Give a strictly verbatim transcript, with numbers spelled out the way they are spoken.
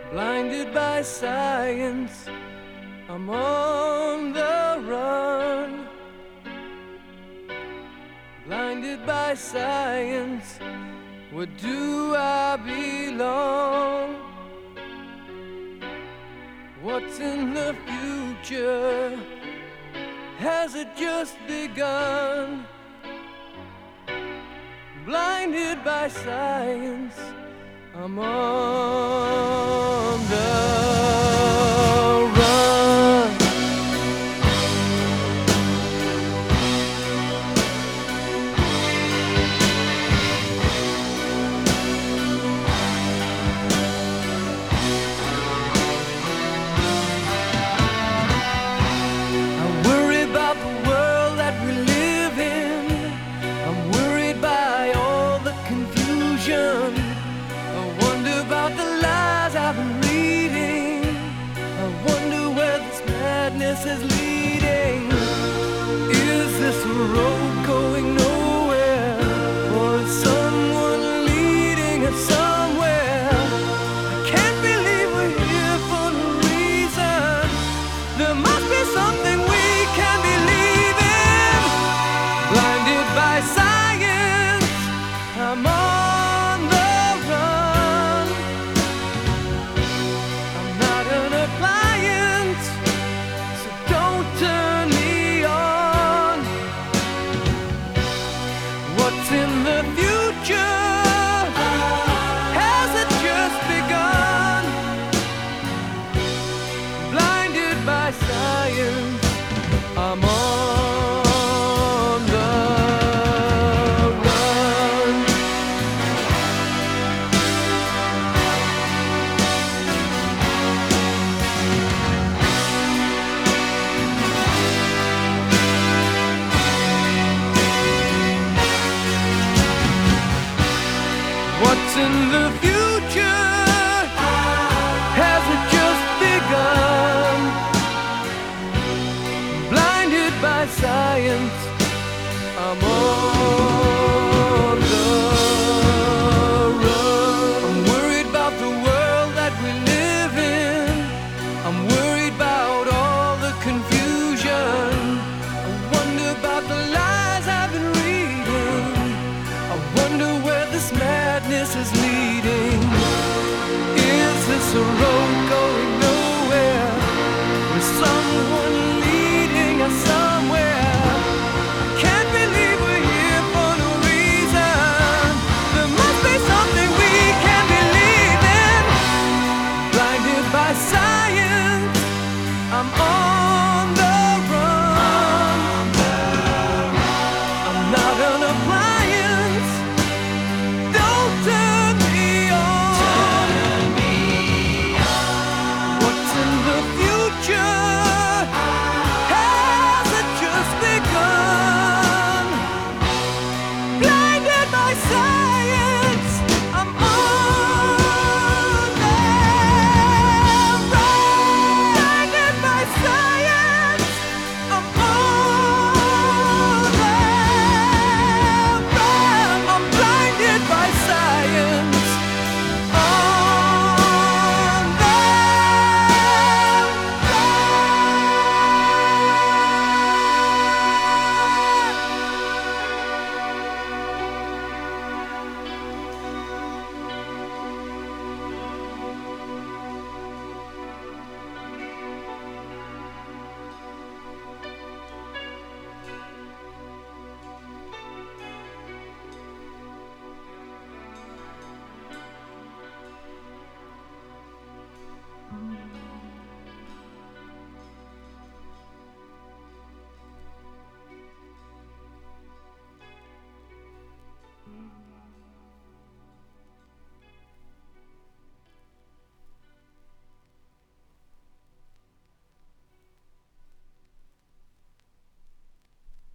Blinded by science, I'm on the run. Blinded by science, where do I belong? What's in the future? Has it just begun? Blinded by science, I'm on the run. I worry about the world that we live in. I'm worried by all the confusion. I wonder about the lies I've been reading. I wonder where this madness is leading. Is this a road going nowhere? Or is someone leading us somewhere? I can't believe we're here for no reason. There must be something we can believe in. Blinded by science, I'm on the run. I'm not an appliance, so don't turn me on. What's in the future? Has it just begun? Blinded by science, I'm on the run. What's in the future? Has it just begun? Blinded by science, I'm on the run. I'm worried about the world that we live in. I'm worried about all the confusion. I wonder about the lies I've been reading. I wonder where this madness is leading. Is this a road going nowhere? With someone leading us somewhere?